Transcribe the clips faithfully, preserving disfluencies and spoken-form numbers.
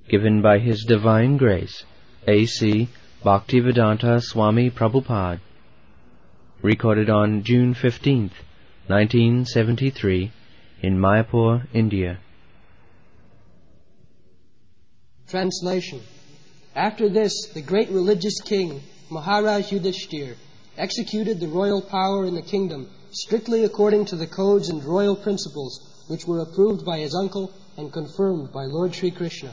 given by His Divine Grace, A C Bhaktivedanta Swami Prabhupada. Recorded on June fifteenth, nineteen seventy-three, in Mayapur, India. Translation. After this, the great religious king, Maharaj Yudhishthir, executed the royal power in the kingdom strictly according to the codes and royal principles which were approved by his uncle and confirmed by Lord Sri Krishna.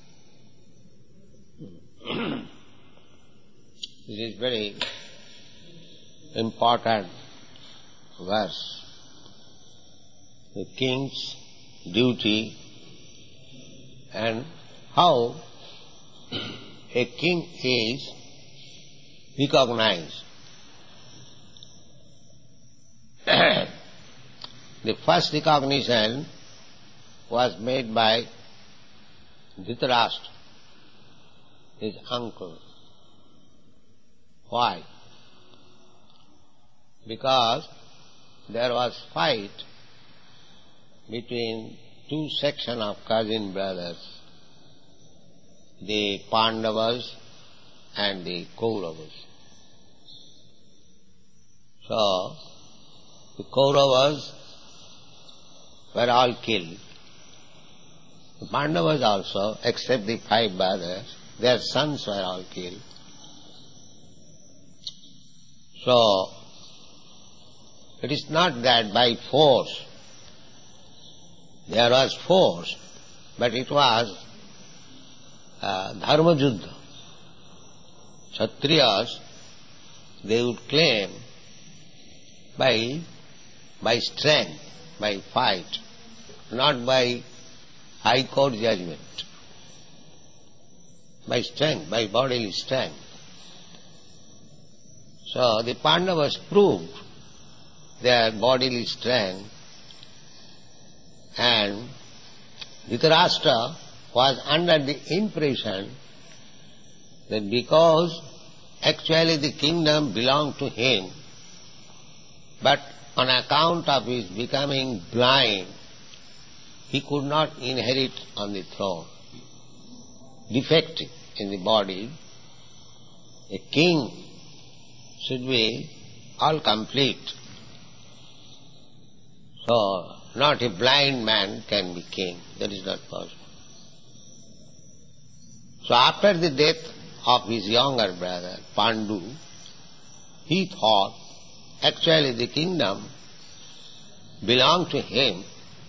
This is very important verse. The king's duty and how a king is recognized. The first recognition was made by Dhritarashtra, his uncle. Why? Because there was fight between two sections of cousin brothers, the Pandavas and the Kauravas. So, the Kauravas were all killed. The Pandavas also, except the five brothers, their sons were all killed. So, it is not that by force, there was force, but it was uh, dharma juddha. Kshatriyas, they would claim by, by strength, by fight, not by high court judgment, by strength, by bodily strength. So the Pandavas proved their bodily strength, and Dhritarashtra was under the impression that because actually the kingdom belonged to him, but on account of his becoming blind, he could not inherit on the throne. Defective in the body, a king should be all complete. So, not a blind man can be king. That is not possible. So after the death of his younger brother, Pandu, he thought actually the kingdom belonged to him.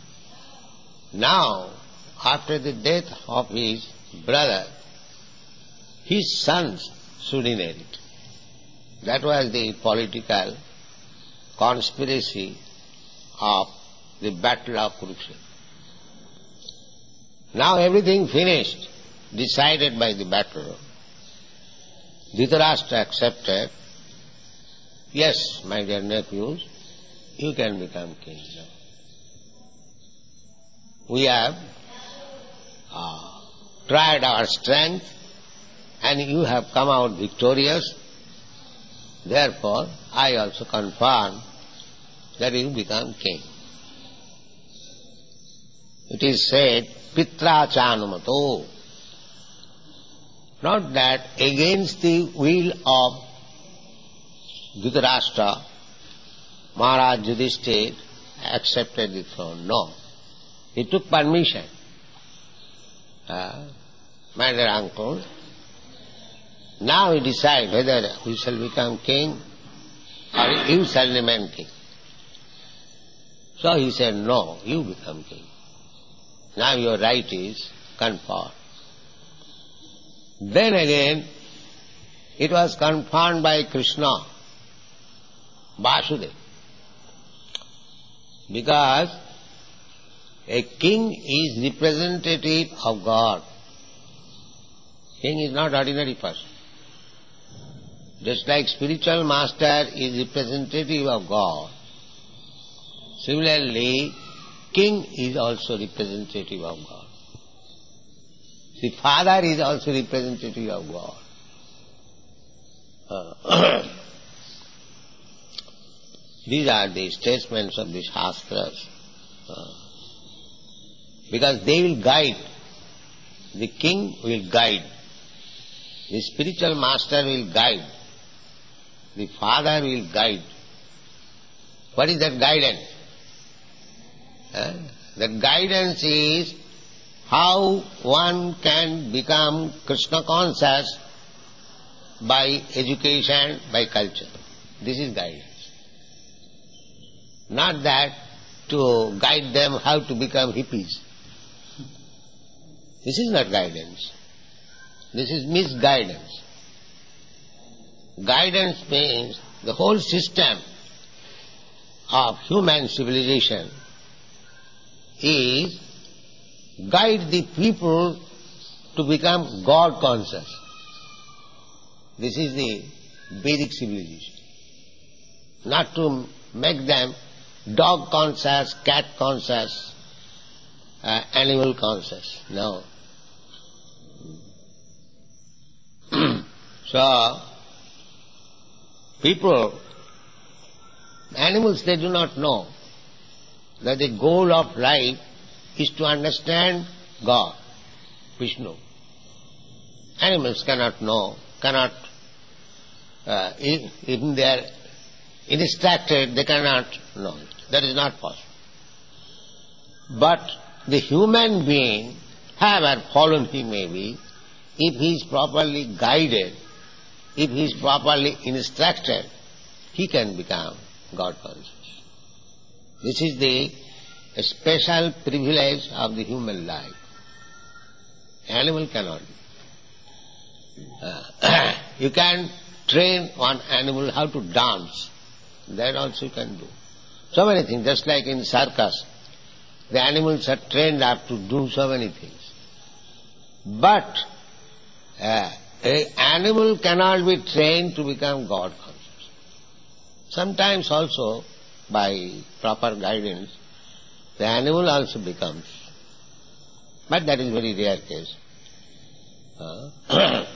Now, after the death of his brother, his sons should inherit. That was the political conspiracy of the battle of Kurukshetra. Now everything finished, decided by the battle. Dhritarashtra accepted, yes, my dear nephews, you can become king. We have uh, tried our strength and you have come out victorious. Therefore, I also confirm that you become king. It is said, Pitra Chanumato. Not that against the will of Dhritarashtra, Maharaj Yudhishthira accepted the throne. No. He took permission. Uh, my dear uncle, now we decide whether we shall become king or you shall remain king. So he said, no, you become king. Now your right is confirmed. Then again, it was confirmed by Krishna, Vasudeva. Because a king is representative of God. King is not ordinary person. Just like spiritual master is representative of God, similarly, king is also representative of God. The father is also representative of God. Uh, these are the statements of the Shastras. Uh, because they will guide the king will guide, the spiritual master will guide, the father will guide. What is that guidance? Uh, that guidance is how one can become Krishna conscious by education, by culture. This is guidance. Not that to guide them how to become hippies. This is not guidance. This is misguidance. Guidance means the whole system of human civilization is guide the people to become God conscious. This is the Vedic civilization. Not to make them dog conscious, cat conscious, uh, animal conscious. No. So, people, animals, they do not know that the goal of life is to understand God, Vishnu. Animals cannot know, cannot, uh, if, if they are instructed, they cannot know it. That is not possible. But the human being, however fallen he may be, if he is properly guided, if he is properly instructed, he can become God conscious. This is the special privilege of the human life. Animal cannot. Uh, you can train one animal how to dance. That also you can do. So many things, just like in circus. The animals are trained up to do so many things. But uh, an animal cannot be trained to become God conscious. Sometimes also, by proper guidance, the animal also becomes. But that is very rare case. Uh,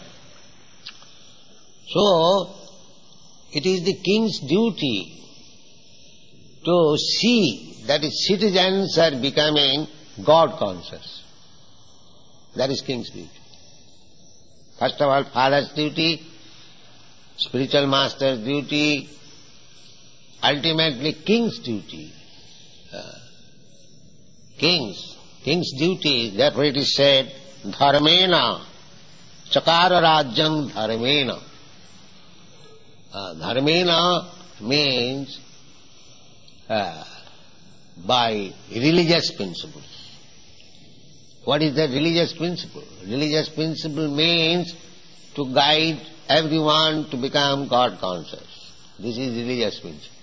so, it is the king's duty to see that his citizens are becoming God conscious. That is king's duty. First of all, father's duty, spiritual master's duty, ultimately king's duty. Uh, king's, king's duty, therefore it is said, dharmena, chakara rajyam dharmena. Uh, dharmena means uh, by religious principles. What is the religious principle? Religious principle means to guide everyone to become God conscious. This is religious principle.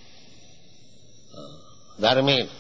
Uh, dharmena.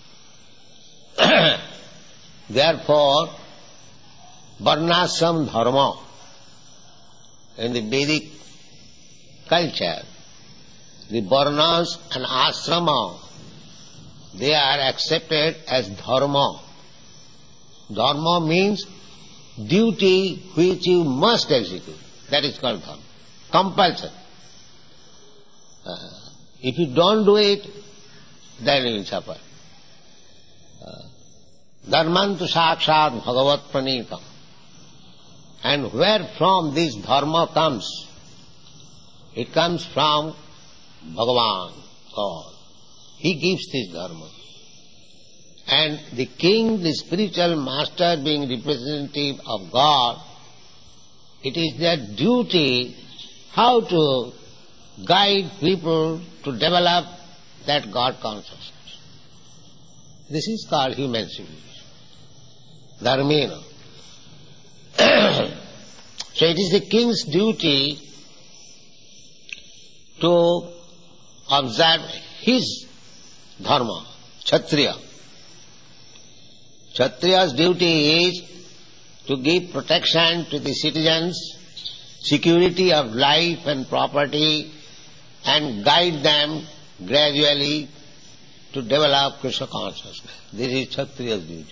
Therefore, varnashram dharma in the Vedic culture, the varnas and ashrama, they are accepted as dharma. Dharma means duty which you must execute. That is called dharma. Compulsion. Uh, if you don't do it, then you will suffer. Dharmantu sakshat bhagavat pranitam. And where from this dharma comes? It comes from Bhagavan, God. He gives this dharma. And the king, the spiritual master, being representative of God, it is their duty how to guide people to develop that God consciousness. This is called human civilization. Dharmena. So it is the king's duty to observe his dharma, Kshatriya. Kshatriya's duty is to give protection to the citizens, security of life and property, and guide them gradually to develop Krishna consciousness. This is Kshatriya's duty.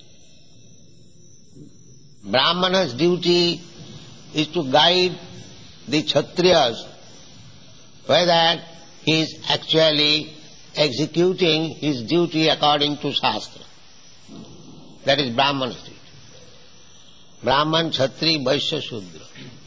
Brahmana's duty is to guide the Kshatriyas whether he is actually executing his duty according to Shastra. That is Brahmana's duty. Brahman, Kshatri, Vaishya, Shudra.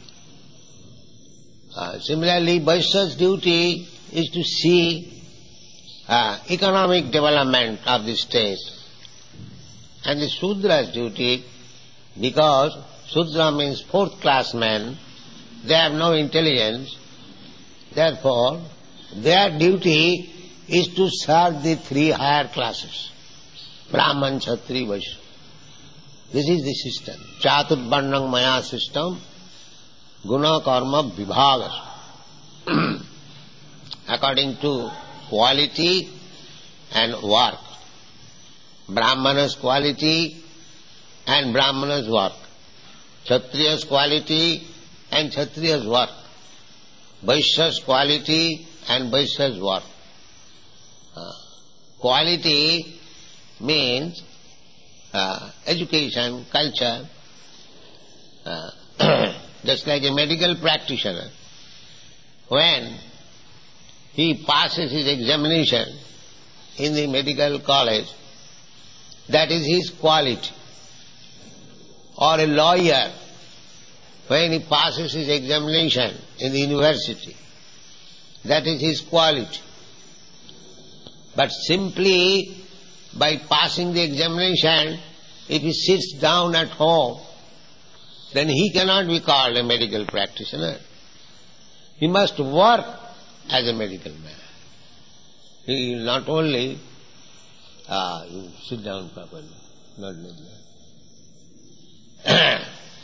Uh, similarly, Vaishya's duty is to see uh, economic development of the state. And the Sudra's duty, because Sudra means fourth class men, they have no intelligence, therefore their duty is to serve the three higher classes, Brahman, Kshatri, Vaishya. This is the system. Chaturvarnam Maya system, Guna Karma Vibhaga. According to quality and work. Brahmana's quality and Brahmana's work. Kshatriya's quality and Kshatriya's work. Vaishya's quality and Vaishya's work. Uh, quality means uh, education, culture. Uh, just like a medical practitioner. When he passes his examination in the medical college, that is his quality. Or a lawyer, when he passes his examination in the university, that is his quality. But simply by passing the examination, if he sits down at home, then he cannot be called a medical practitioner. He must work as a medical man. He will not only ah, you sit down properly, not like that.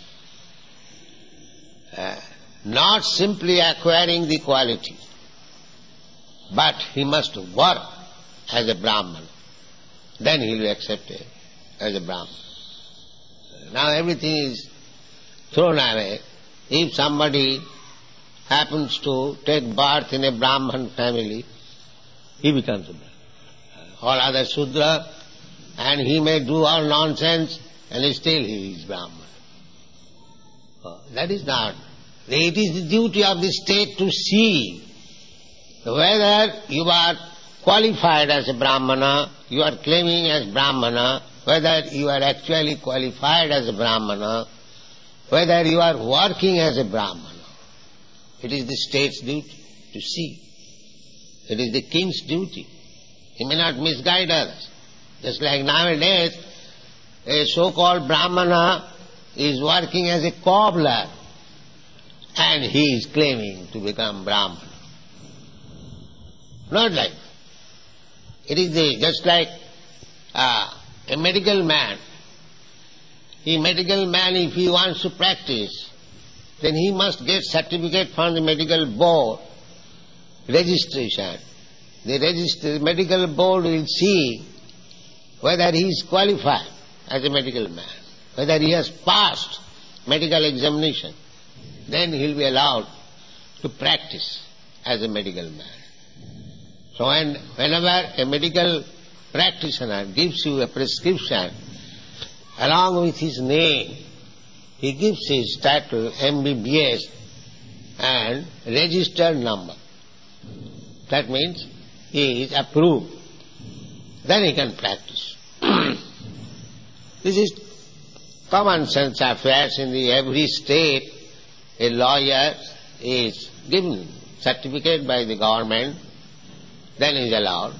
uh, not simply acquiring the quality, but he must work as a Brahman. Then he will be accepted as a Brahman. Now everything is thrown away. If somebody happens to take birth in a Brahman family, he becomes a Brahman. All other Shudra, and he may do all nonsense, and still he is Brahman. Oh, that is not. It is the duty of the state to see whether you are qualified as a Brahmana, you are claiming as Brahmana, whether you are actually qualified as a Brahmana, whether you are working as a Brahmana. It is the state's duty to see. It is the king's duty. He may not misguide others. Just like nowadays, a so-called Brahmana is working as a cobbler and he is claiming to become Brahmana. Not like that. It is the, just like uh, a medical man. A medical man, if he wants to practice, then he must get certificate from the medical board, registration. The register, medical board will see whether he is qualified as a medical man, whether he has passed medical examination. Then he will be allowed to practice as a medical man. So when, whenever a medical practitioner gives you a prescription, along with his name, he gives his title M B B S and registered number. That means he is approved. Then he can practice. This is common sense affairs in the every state. A lawyer is given certificate by the government, then he is allowed.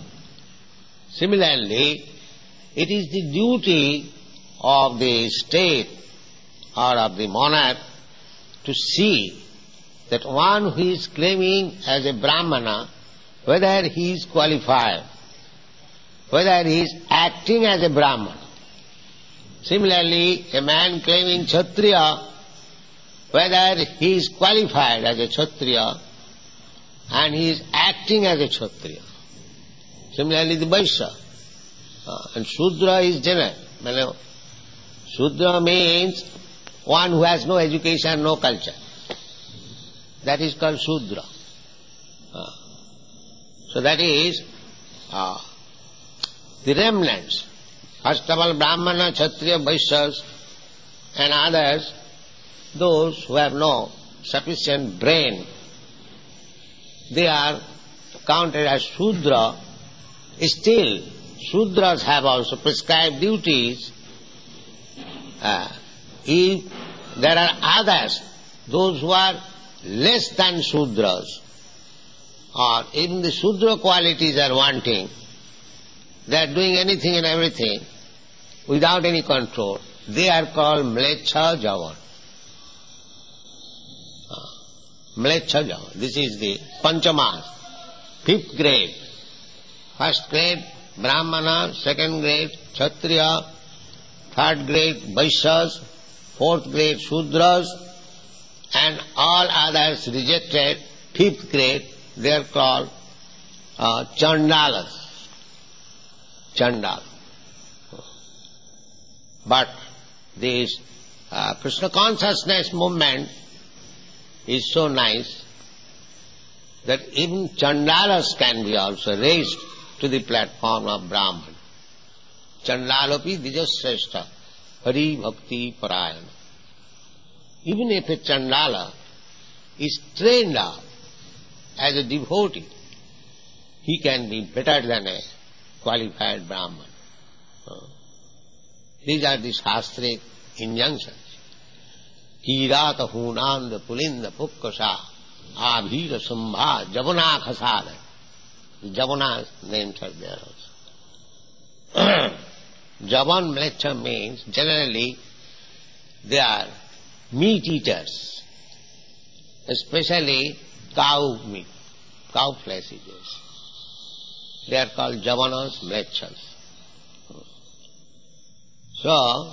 Similarly, it is the duty of the state or of the monarch to see that one who is claiming as a Brahmana, whether he is qualified, whether he is acting as a Brahmana. Similarly, a man claiming Kshatriya, whether he is qualified as a Kshatriya and he is acting as a Kshatriya. Similarly, the Vaishya. Uh, and Shudra is general. Shudra means one who has no education, no culture. That is called Shudra. Uh, so that is uh, the remnants. First of all, Brahmana, Kshatriya, Vaishyas and others, those who have no sufficient brain, they are counted as Shudra. Still, Shudras have also prescribed duties. Uh, if there are others, those who are less than Shudras, or even the Shudra qualities are wanting, they are doing anything and everything without any control, they are called Mlecha Javan. Mlecha Javan. This is the Panchamas, fifth grade. First grade, Brahmana, second grade, Kshatriya, third grade, Vaishyas, fourth grade, Shudras, and all others rejected, fifth grade, they are called uh, Chandalas. Chandala. But this uh, Krishna consciousness movement is so nice that even Chandalas can be also raised to the platform of Brahman. Chandalapi Dijashrestha Hari Bhakti Parayana. Even if a Chandala is trained up as a devotee, he can be better than a qualified Brahman. These are the Shastric injunctions. Kirata Hunanda Pulinda Pukkasa Abhira Sambha Javana Khasada. The Javana names are there also. Javan Mlecha means generally they are meat eaters, especially cow meat, cow flesh eaters. They are called Javanas, Mlechas. So,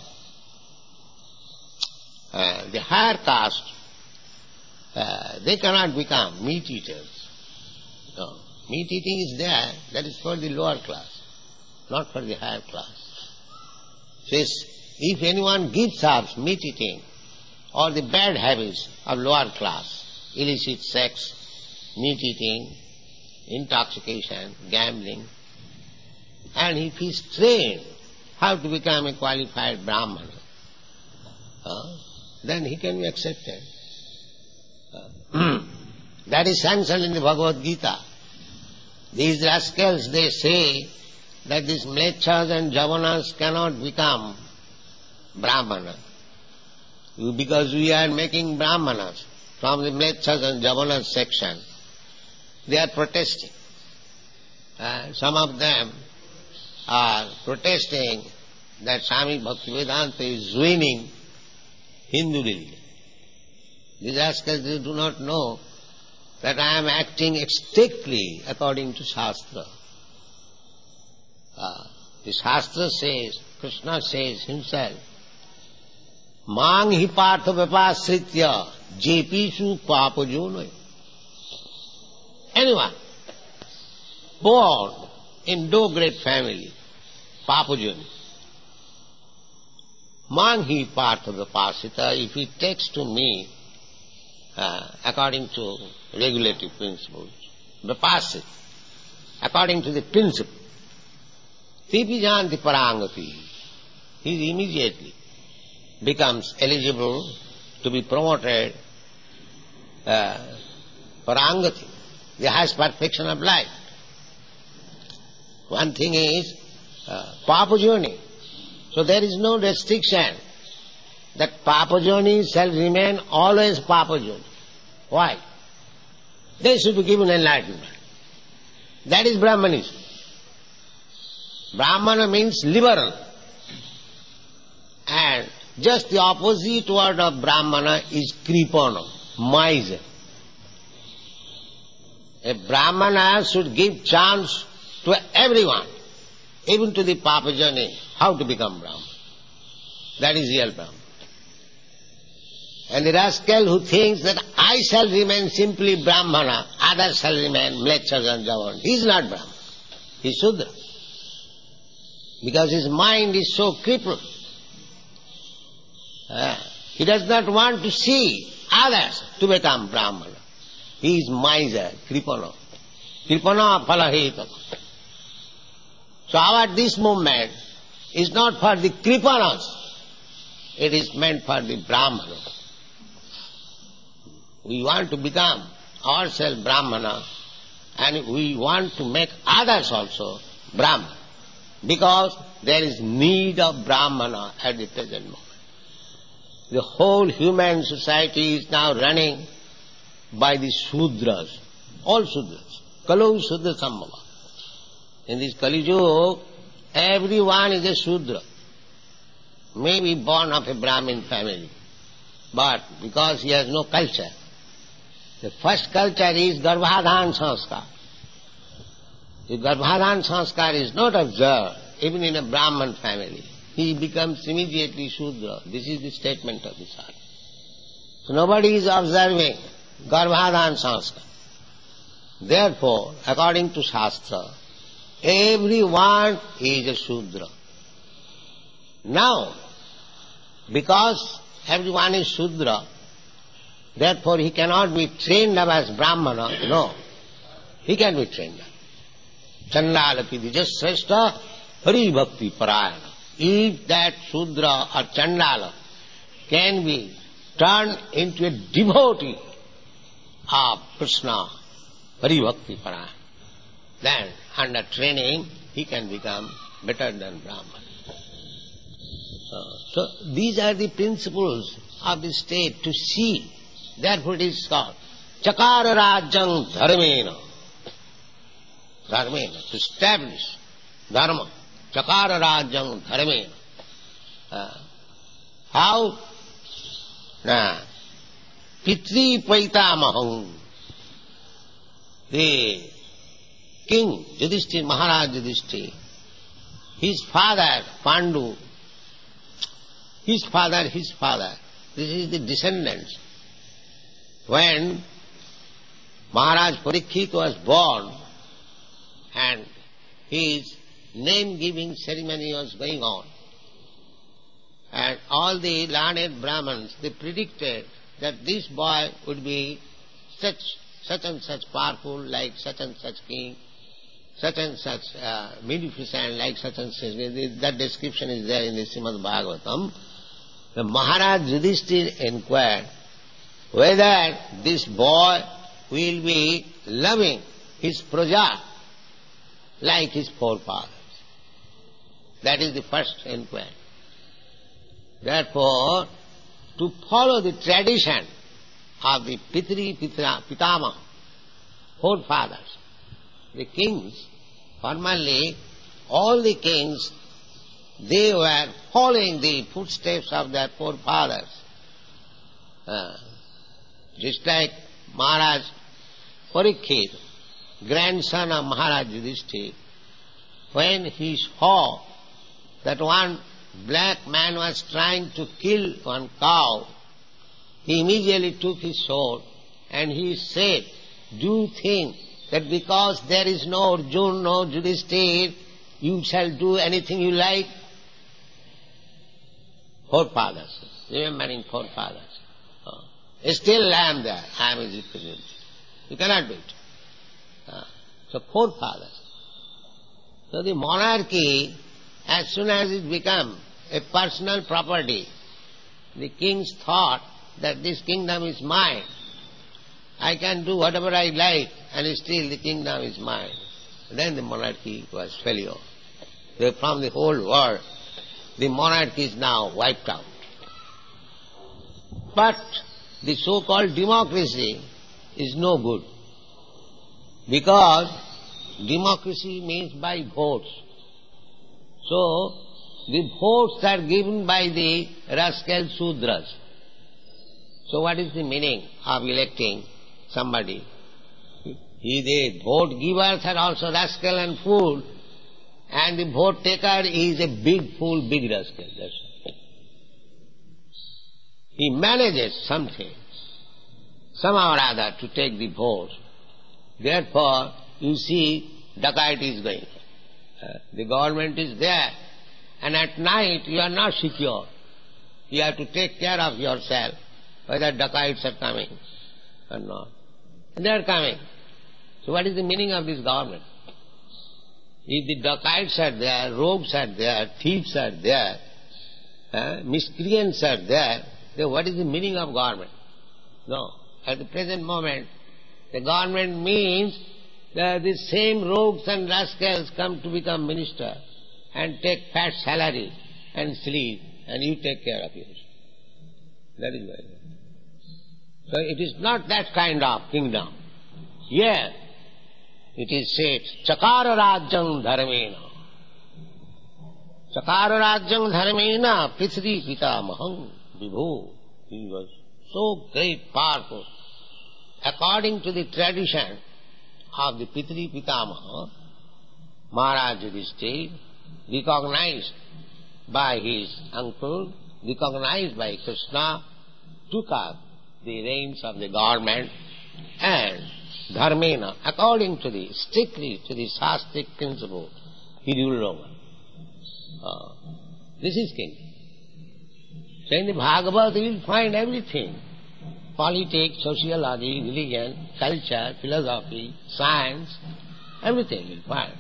uh, the higher caste, uh, they cannot become meat eaters. No. Meat eating is there, that is for the lower class, not for the higher class. Says, if anyone gives up meat eating or the bad habits of lower class, illicit sex, meat eating, intoxication, gambling, and if he is trained how to become a qualified Brahmana, uh, then he can be accepted. Uh, that is sanctioned in the Bhagavad Gita. These rascals, they say that these Mlechas and Javanas cannot become Brahmana, because we are making Brahmanas from the Mlechas and Javanas section. They are protesting. Uh, some of them are protesting that Swami Bhaktivedanta is ruining Hindu religion. These rascals, they do not know that I am acting strictly according to Shastra. Uh, the Shastra says, Krishna says himself, Mang hi partha vipasritya jepishu papajonoy. Anyone born in low-grade family, papajoni, Mang hi partha vipasita, if he takes to me uh, according to regulative principles, vipasit, according to the principle, tipi janti parangati, he immediately becomes eligible to be promoted uh, parangati, the highest perfection of life. One thing is uh, papajoni. So there is no restriction that papajoni shall remain always papajoni. Why? They should be given enlightenment. That is Brahmanism. Brahmana means liberal. And just the opposite word of Brahmana is kripana, miser. A Brahmana should give chance to everyone, even to the papajani, how to become Brahman. That is real Brahman. And the rascal who thinks that I shall remain simply Brahmana, others shall remain Mlechas and Javan, he is not Brahman. He is Shudra. Because his mind is so crippled. Uh, he does not want to see others to become Brahmana. He is miser, kripana. Kripana phalaheta. So our this movement is not for the kripanas, it is meant for the Brahmanas. We want to become ourselves Brahmana, and we want to make others also Brahmana, because there is need of Brahmana at the present moment. The whole human society is now running by the Sudras, all Sudras. Kalau Sudra Sambhava. In this Kali Yuga, everyone is a Sudra. Maybe born of a Brahmin family, but because he has no culture. The first culture is Garbhadhan Sanskar. If Garbhadhan Sanskar is not observed, even in a Brahman family, he becomes immediately Shudra. This is the statement of the Shastra. So nobody is observing Garbhadhan Sanskar. Therefore, according to Shastra, everyone is a Shudra. Now, because everyone is Shudra, therefore he cannot be trained up as Brahmana. No, he can be trained up. Chandalapi Dijasreshta Hari Bhakti Parayana. If that Shudra or Chandala can be turned into a devotee of Krishna, Hari Bhakti Parayana, then under training he can become better than Brahman. So these are the principles of the state to see. Therefore it is called Chakara Rajyam Dharmena. Dharmena, to establish Dharma. Chakara Rajyam Dharmena. Uh, how? Nah. Pitri Paitamaham. The king Yudhishthira, Maharaj Yudhishthira, his father Pandu, his father, his father, this is the descendants. When Maharaj Parikshit was born and his name-giving ceremony was going on, and all the learned Brahmins, they predicted that this boy would be such, such and such powerful, like such and such king, such and such uh, magnificent, like such and such. That description is there in the Srimad Bhagavatam. The Maharaj Yudhishthira inquired whether this boy will be loving his praja like his forefathers. That is the first inquiry. Therefore, to follow the tradition of the Pitri Pitama, forefathers, the kings, formerly all the kings, they were following the footsteps of their forefathers. Uh, just like Maharaj Parikshit, grandson of Maharaj Yudhishthira, when he saw that one black man was trying to kill one cow, he immediately took his sword and he said, do you think that because there is no Arjuna, no Yudhishthira, you shall do anything you like? Forefathers, remembering forefathers. Oh. Still I am there, I am his representative. You cannot do it. Uh, so forefathers. So the monarchy, as soon as it became a personal property, the kings thought that this kingdom is mine. I can do whatever I like and still the kingdom is mine. Then the monarchy was failure. From the whole world, the monarchy is now wiped out. But the so-called democracy is no good, because democracy means by votes. So, the votes are given by the rascal Sudras. So what is the meaning of electing somebody? He, the vote givers are also rascal and fool, and the vote taker is a big fool, big rascal. That's all. He manages something, somehow or other, to take the vote. Therefore, you see, dacoity is going. Uh, the government is there, and at night you are not secure. You have to take care of yourself, whether dacoits are coming or not. And they are coming. So what is the meaning of this government? If the dacoits are there, rogues are there, thieves are there, uh, miscreants are there, then what is the meaning of government? No. At the present moment, the government means that the same rogues and rascals come to become minister and take fat salary and sleep, and you take care of yourself. That is why. So it is not that kind of kingdom. Here it is said, Chakara Rajyam Dharmena. Chakara Rajyam Dharmena Prithvi Pitamaham Vibhu. He was so great, powerful. According to the tradition of the Pitri Pitamaha, Maharaj Yudhishthira, recognized by his uncle, recognized by Krishna, took up the reins of the government and dharmena, according to the, strictly to the Shastric principle, he ruled over. Uh, this is king. So in the Bhagavad you will find everything. Politics, sociology, religion, culture, philosophy, science, everything you will find.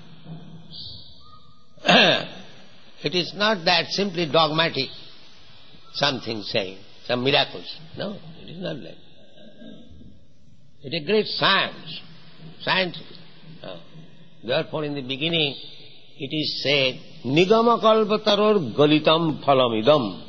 It is not that simply dogmatic, something saying, some miracles. No, it is not like that. It is a great science, scientific. Uh, therefore in the beginning it is said, Nigama kalpataror galitam phalamidam.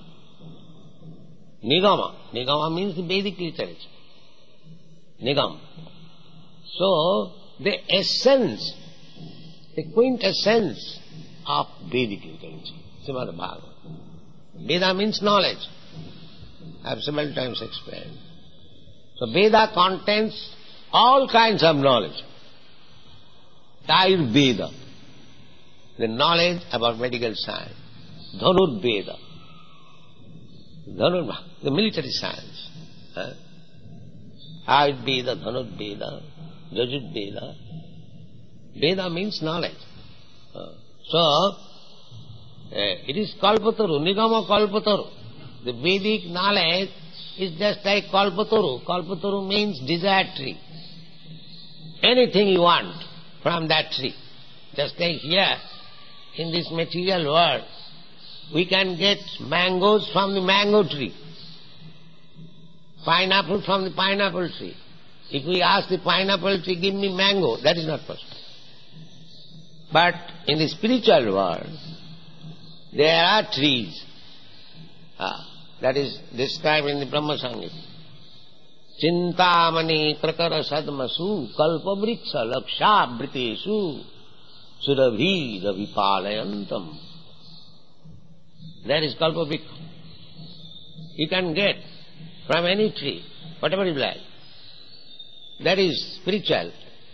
Nigama. Nigama means the Vedic literature. Nigam. So, the essence, the quintessence of Vedic literature, Srimad Bhagavatam. Veda means knowledge. I have several times explained. So, Veda contains all kinds of knowledge. Ayurveda, the knowledge about medical science. Dhanurveda, Dhanur, the military science. Huh? Ayurveda, Dhanurveda, Yajurveda. Veda means knowledge. Uh, so, uh, it is Kalpataru, Nigama Kalpataru. The Vedic knowledge is just like Kalpataru. Kalpataru means desired tree. Anything you want from that tree. Just like here, in this material world, we can get mangoes from the mango tree, pineapple from the pineapple tree. If we ask the pineapple tree, give me mango, that is not possible. But in the spiritual world, there are trees. Ah, that is described in the Brahma Samhita. Chintamani prakara sadmasu kalpavriksha lakshabhritesu surabhi ravipalayantam. There is kalpavriksha. You can get from any tree, whatever you like. That is spiritual.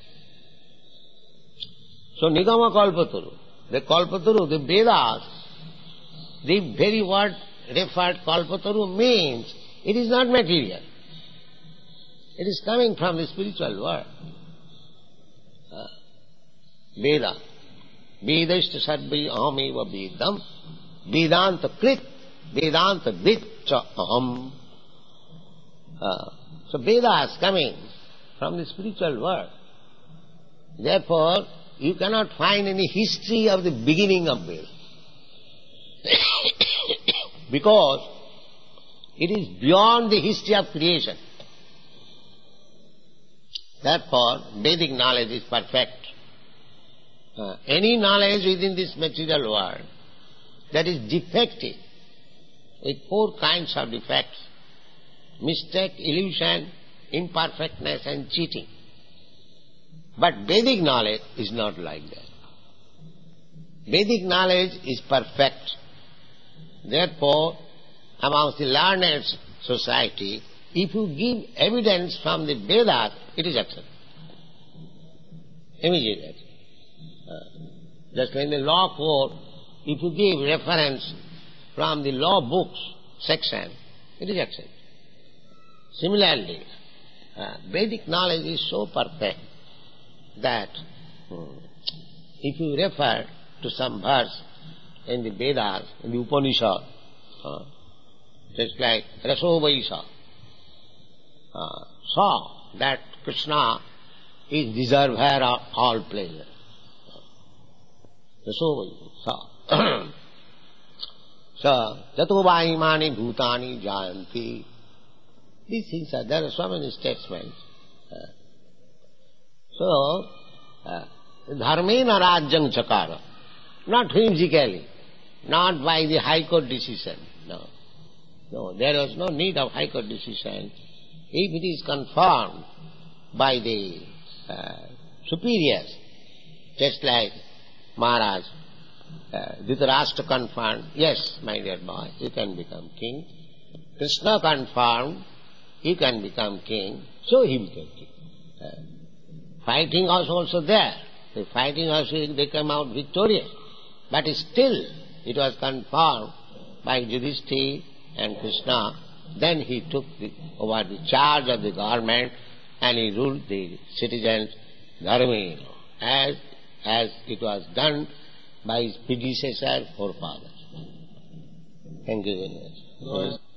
So Nigama Kalpataru, the Kalpataru, the Vedas, the very word referred Kalpataru means it is not material. It is coming from the spiritual world. Uh, Veda. Vedashta sarvai ahameva vedam. Vedanta krit. Vedanta vit cha aham. Uh, so Veda is coming from the spiritual world. Therefore, you cannot find any history of the beginning of Veda. Because it is beyond the history of creation. Therefore, Vedic knowledge is perfect. Uh, any knowledge within this material world that is defective, with four kinds of defects: mistake, illusion, imperfectness and cheating. But Vedic knowledge is not like that. Vedic knowledge is perfect. Therefore, amongst the learned society, if you give evidence from the Vedas, it is accepted. Immediately. Uh, just in the law court, if you give reference from the law books section, it is accepted. Similarly, uh, Vedic knowledge is so perfect that hmm, if you refer to some verse in the Vedas, in the Upanishad, uh, just like Raso Vaisa, uh, saw that Krishna is deserver of all pleasure. Raso Vaisa. So, Jato Vaimani Bhutani Jayanti. These things are, there are so many statements. Uh, so, uh, Dharmena Rajyam Chakara. Not whimsically, not by the High Court decision, no. No, there was no need of High Court decision. If it is confirmed by the uh, superiors, just like Maharaj, uh, Dhritarashtra confirmed, yes, my dear boy, you can become king. Krishna confirmed, you can become king, so he became king. Uh, fighting was also there. The fighting also, they came out victorious. But still, it was confirmed by Yudhishthira and Krishna. Then he took the, over the charge of the government and he ruled the citizens dharmi, you know, as, as it was done by his predecessor, forefathers. Thank you very much.